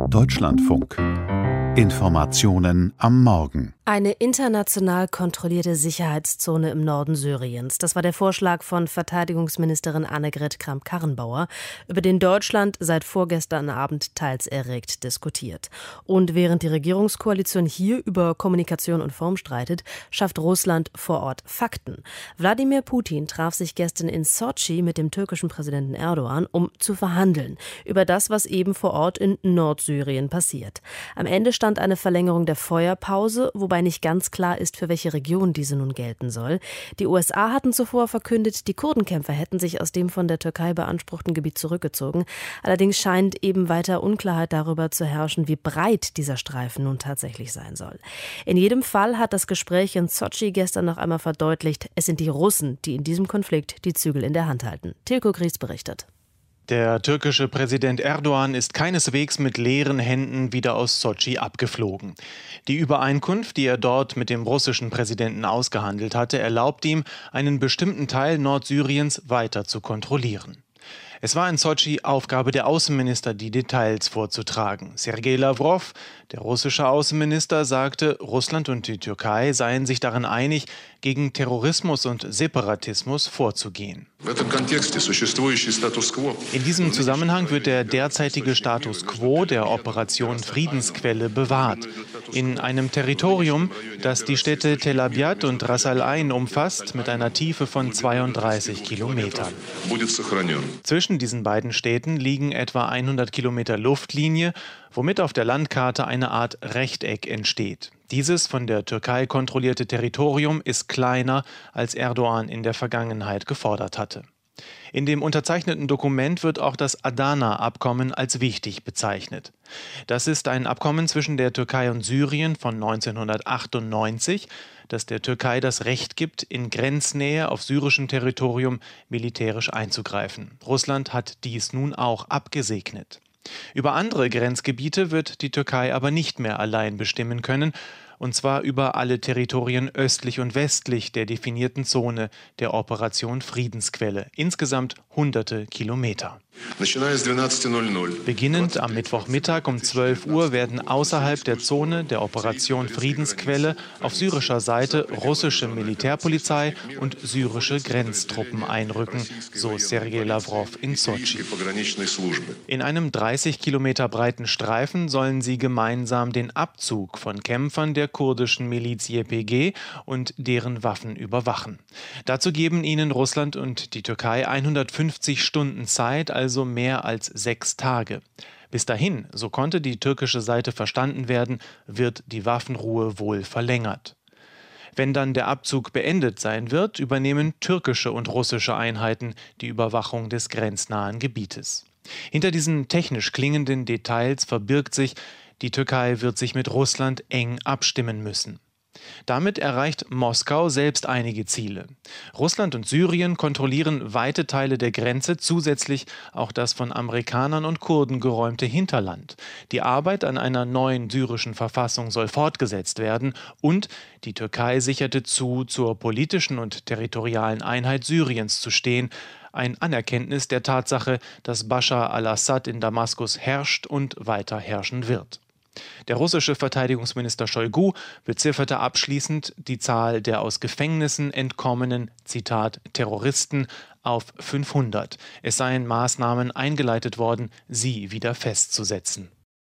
Deutschlandfunk. Informationen am Morgen. Eine international kontrollierte Sicherheitszone im Norden Syriens. Das war der Vorschlag von Verteidigungsministerin Annegret Kramp-Karrenbauer, über den Deutschland seit vorgestern Abend teils erregt diskutiert. Und während die Regierungskoalition hier über Kommunikation und Form streitet, schafft Russland vor Ort Fakten. Wladimir Putin traf sich gestern in Sotschi mit dem türkischen Präsidenten Erdogan, um zu verhandeln über das, was eben vor Ort in Nordsyrien passiert. Am Ende stand eine Verlängerung der Feuerpause, wobei nicht ganz klar ist, für welche Region diese nun gelten soll. Die USA hatten zuvor verkündet, die Kurdenkämpfer hätten sich aus dem von der Türkei beanspruchten Gebiet zurückgezogen. Allerdings scheint eben weiter Unklarheit darüber zu herrschen, wie breit dieser Streifen nun tatsächlich sein soll. In jedem Fall hat das Gespräch in Sotschi gestern noch einmal verdeutlicht, es sind die Russen, die in diesem Konflikt die Zügel in der Hand halten. Tilko Gries berichtet. Der türkische Präsident Erdogan ist keineswegs mit leeren Händen wieder aus Sotschi abgeflogen. Die Übereinkunft, die er dort mit dem russischen Präsidenten ausgehandelt hatte, erlaubt ihm, einen bestimmten Teil Nordsyriens weiter zu kontrollieren. Es war in Sotschi Aufgabe der Außenminister, die Details vorzutragen. Sergei Lavrov, der russische Außenminister, sagte, Russland und die Türkei seien sich darin einig, gegen Terrorismus und Separatismus vorzugehen. In diesem Zusammenhang wird der derzeitige Status quo der Operation Friedensquelle bewahrt. In einem Territorium, das die Städte Tel Abyad und Ras al-Ain umfasst, mit einer Tiefe von 32 Kilometern. Zwischen diesen beiden Städten liegen etwa 100 Kilometer Luftlinie, womit auf der Landkarte eine Art Rechteck entsteht. Dieses von der Türkei kontrollierte Territorium ist kleiner, als Erdogan in der Vergangenheit gefordert hatte. In dem unterzeichneten Dokument wird auch das Adana-Abkommen als wichtig bezeichnet. Das ist ein Abkommen zwischen der Türkei und Syrien von 1998, das der Türkei das Recht gibt, in Grenznähe auf syrischem Territorium militärisch einzugreifen. Russland hat dies nun auch abgesegnet. Über andere Grenzgebiete wird die Türkei aber nicht mehr allein bestimmen können, und zwar über alle Territorien östlich und westlich der definierten Zone der Operation Friedensquelle, insgesamt hunderte Kilometer. Beginnend am Mittwochmittag um 12 Uhr werden außerhalb der Zone der Operation Friedensquelle auf syrischer Seite russische Militärpolizei und syrische Grenztruppen einrücken, so Sergei Lavrov in Sotschi. In einem 30 Kilometer breiten Streifen sollen sie gemeinsam den Abzug von Kämpfern der kurdischen Miliz YPG und deren Waffen überwachen. Dazu geben ihnen Russland und die Türkei 150 Stunden Zeit, also mehr als 6 Tage. Bis dahin, so konnte die türkische Seite verstanden werden, wird die Waffenruhe wohl verlängert. Wenn dann der Abzug beendet sein wird, übernehmen türkische und russische Einheiten die Überwachung des grenznahen Gebietes. Hinter diesen technisch klingenden Details verbirgt sich, die Türkei wird sich mit Russland eng abstimmen müssen. Damit erreicht Moskau selbst einige Ziele. Russland und Syrien kontrollieren weite Teile der Grenze, zusätzlich auch das von Amerikanern und Kurden geräumte Hinterland. Die Arbeit an einer neuen syrischen Verfassung soll fortgesetzt werden und die Türkei sicherte zu, zur politischen und territorialen Einheit Syriens zu stehen. Ein Anerkenntnis der Tatsache, dass Bashar al-Assad in Damaskus herrscht und weiter herrschen wird. Der russische Verteidigungsminister Shoigu bezifferte abschließend die Zahl der aus Gefängnissen entkommenen, Zitat, Terroristen auf 500. Es seien Maßnahmen eingeleitet worden, sie wieder festzusetzen.